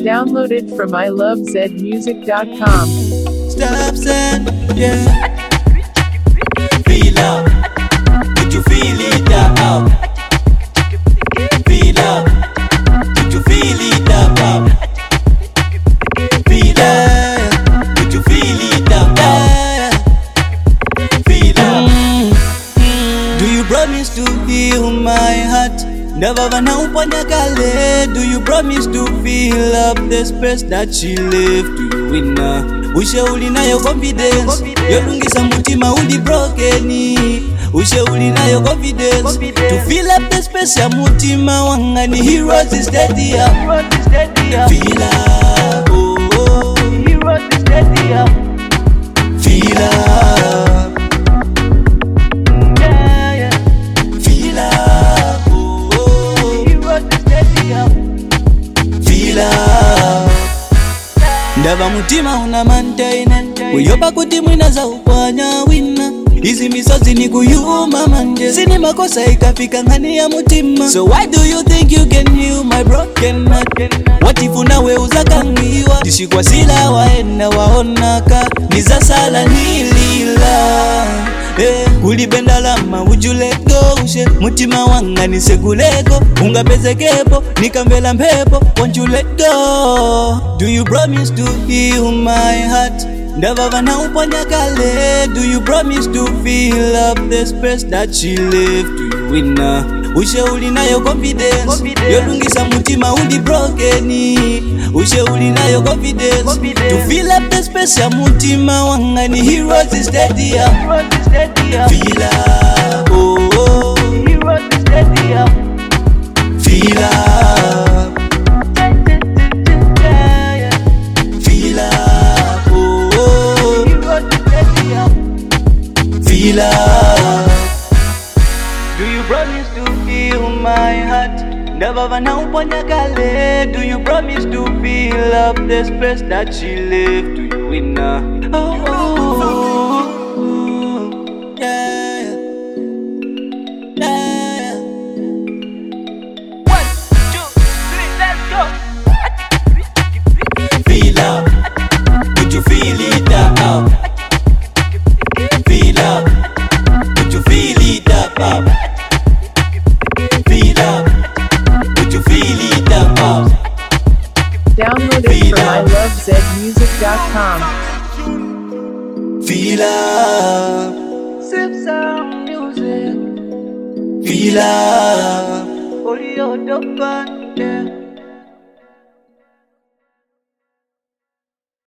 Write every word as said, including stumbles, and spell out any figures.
Downloaded from I love zed music dot com. Stop saying, yeah. Feel up. Did you feel it out? Feel up. Did you feel it out? Feel up. Did you feel it out? Feel up. Do you promise to heal my heart? Never vana uponya kale. Do you promise to fill up the space that she left? Do you winner? Ushe uli nayo confidence. Yolungisa mutima uli broken. Ushe uli nayo confidence. To fill up the space ya mutima wangani. Heroes is steady up. Feel up. Oh, oh. Heroes is steady up. Feel up. Yeah, yeah. Feel up. Oh, oh. Heroes is steady up. Feel up. Ndava mutima una maintain. Uyopa kuti mwina za upanya wina. Izi misozi ni kuyuma manje. Sini makosa ikafika ngani ya mutima. So why do you think you can heal my broken heart? What if unawe uzakangiwa? Dishikwa sila waenda waonaka. Niza sala nilila. Eh, ulipenda lama would you let go? Ushe mutima wanga niseguleko. Unga peze kepo, nikambela mpepo. Won't you let go? Do you promise to heal my heart? Ndava vana uponya kale. Do you promise to fill up the space that she left? Do you winner? Ushe uli nayo confidence. Yolungisa mutima uli broken. Ushe uli nayo confidence. To fill up the space ya mutima wangani. Heroes is steady up. Feel up. Oh, oh. Heroes is steady up. Feel up. Feel up. Oh, oh. Heroes is steady up. Feel up. Do you promise to heal my heart? Never vana uponya kale. Do you promise to fill up the space that she left? Do you winner? Oh, oh, oh. Yeah, yeah. One, two, three, let's go. Feel up. Did you feel it out? Feel up. Did you feel it out? Feel up. Did you feel it out? Downloaded from I love zed music dot com. Feel up. Sip some music. Feel up. Audio the fun, yeah.